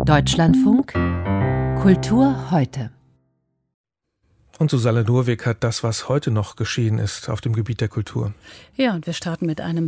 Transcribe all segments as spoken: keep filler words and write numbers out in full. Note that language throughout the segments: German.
Deutschlandfunk Kultur heute. Und Susanne Durwig hat das, was heute noch geschehen ist auf dem Gebiet der Kultur. Ja, und wir starten mit einem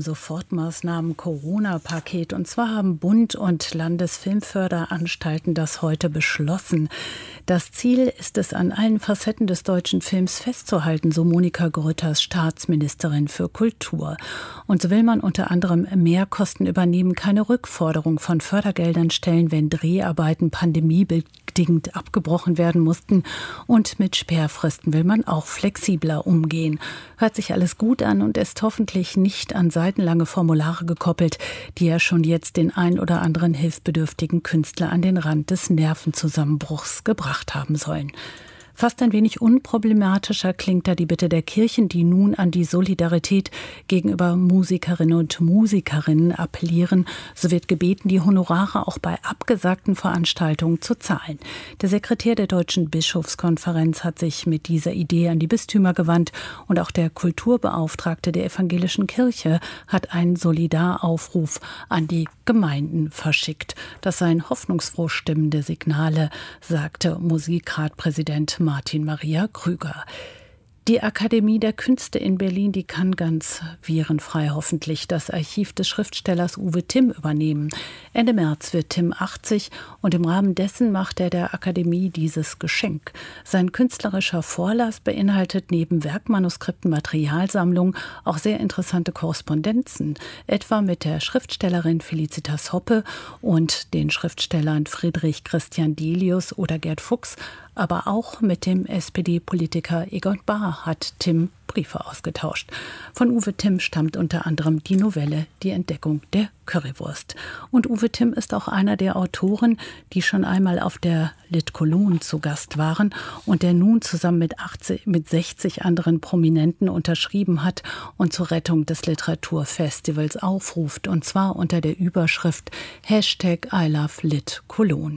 Sofortmaßnahmen-Corona-Paket. Und zwar haben Bund und Landesfilmförderanstalten das heute beschlossen. Das Ziel ist es, an allen Facetten des deutschen Films festzuhalten, so Monika Grütters, Staatsministerin für Kultur. Und so will man unter anderem Mehrkosten übernehmen, keine Rückforderung von Fördergeldern stellen, wenn Dreharbeiten pandemiebedingt abgebrochen werden mussten, und mit Sperrfristen will man auch flexibler umgehen. Hört sich alles gut an und ist hoffentlich nicht an seitenlange Formulare gekoppelt, die ja schon jetzt den ein oder anderen hilfsbedürftigen Künstler an den Rand des Nervenzusammenbruchs gebracht haben sollen. Fast ein wenig unproblematischer klingt da die Bitte der Kirchen, die nun an die Solidarität gegenüber Musikerinnen und Musikerinnen appellieren. So wird gebeten, die Honorare auch bei abgesagten Veranstaltungen zu zahlen. Der Sekretär der Deutschen Bischofskonferenz hat sich mit dieser Idee an die Bistümer gewandt und auch der Kulturbeauftragte der evangelischen Kirche hat einen Solidaraufruf an die Gemeinden verschickt. Das seien hoffnungsfroh stimmende Signale, sagte Musikratpräsident Martin Maria Krüger. Die Akademie der Künste in Berlin, die kann ganz virenfrei hoffentlich das Archiv des Schriftstellers Uwe Timm übernehmen. Ende März wird Timm achtzig und im Rahmen dessen macht er der Akademie dieses Geschenk. Sein künstlerischer Vorlass beinhaltet neben Werkmanuskripten, Materialsammlungen auch sehr interessante Korrespondenzen, etwa mit der Schriftstellerin Felicitas Hoppe und den Schriftstellern Friedrich Christian Delius oder Gerd Fuchs, aber auch mit dem S P D-Politiker Egon Bahr hat Timm Briefe ausgetauscht. Von Uwe Timm stammt unter anderem die Novelle Die Entdeckung der Currywurst. Und Uwe Timm ist auch einer der Autoren, die schon einmal auf der Lit Cologne zu Gast waren und der nun zusammen mit, achtzig, mit sechzig anderen Prominenten unterschrieben hat und zur Rettung des Literaturfestivals aufruft. Und zwar unter der Überschrift Hashtag I Love Lit Cologne.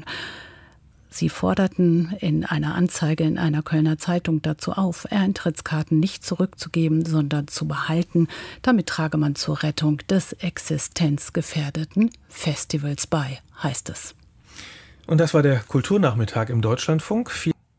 Sie forderten in einer Anzeige in einer Kölner Zeitung dazu auf, Eintrittskarten nicht zurückzugeben, sondern zu behalten. Damit trage man zur Rettung des existenzgefährdeten Festivals bei, heißt es. Und das war der Kulturnachmittag im Deutschlandfunk.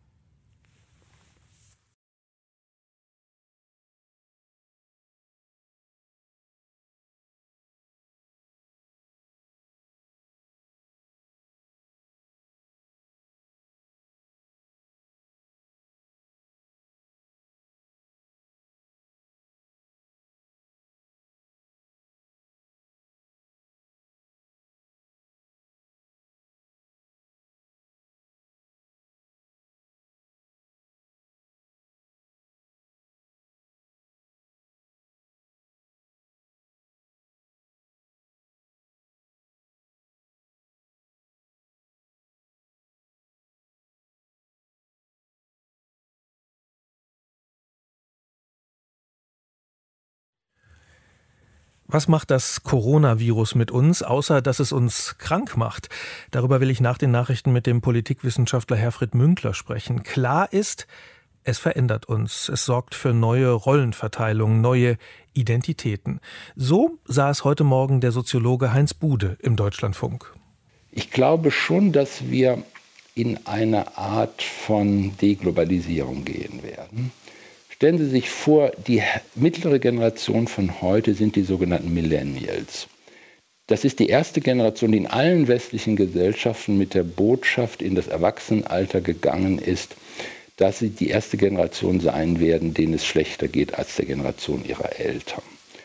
Was macht das Coronavirus mit uns, außer dass es uns krank macht? Darüber will ich nach den Nachrichten mit dem Politikwissenschaftler Herfried Münkler sprechen. Klar ist, es verändert uns. Es sorgt für neue Rollenverteilungen, neue Identitäten. So sah es heute Morgen der Soziologe Heinz Bude im Deutschlandfunk. Ich glaube schon, dass wir in eine Art von Deglobalisierung gehen werden. Stellen Sie sich vor, die mittlere Generation von heute sind die sogenannten Millennials. Das ist die erste Generation, die in allen westlichen Gesellschaften mit der Botschaft in das Erwachsenenalter gegangen ist, dass sie die erste Generation sein werden, denen es schlechter geht als der Generation ihrer Eltern.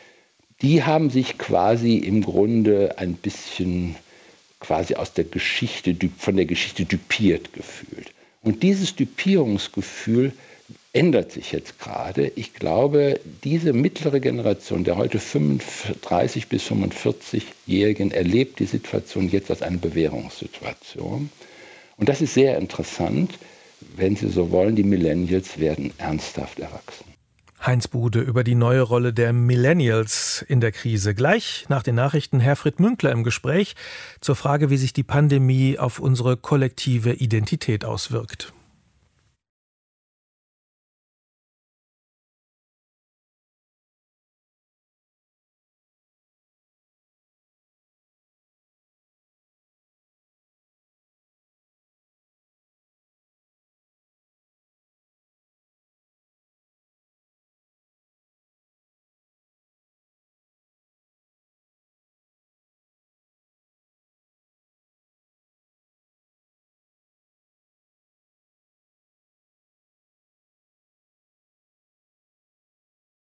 Die haben sich quasi im Grunde ein bisschen quasi aus der Geschichte, von der Geschichte düpiert gefühlt. Und dieses Düpierungsgefühl ändert sich jetzt gerade. Ich glaube, diese mittlere Generation der heute fünfunddreißig- bis fünfundvierzig-Jährigen erlebt die Situation jetzt als eine Bewährungssituation. Und das ist sehr interessant. Wenn Sie so wollen, die Millennials werden ernsthaft erwachsen. Heinz Bude über die neue Rolle der Millennials in der Krise. Gleich nach den Nachrichten Herfried Münkler im Gespräch zur Frage, wie sich die Pandemie auf unsere kollektive Identität auswirkt.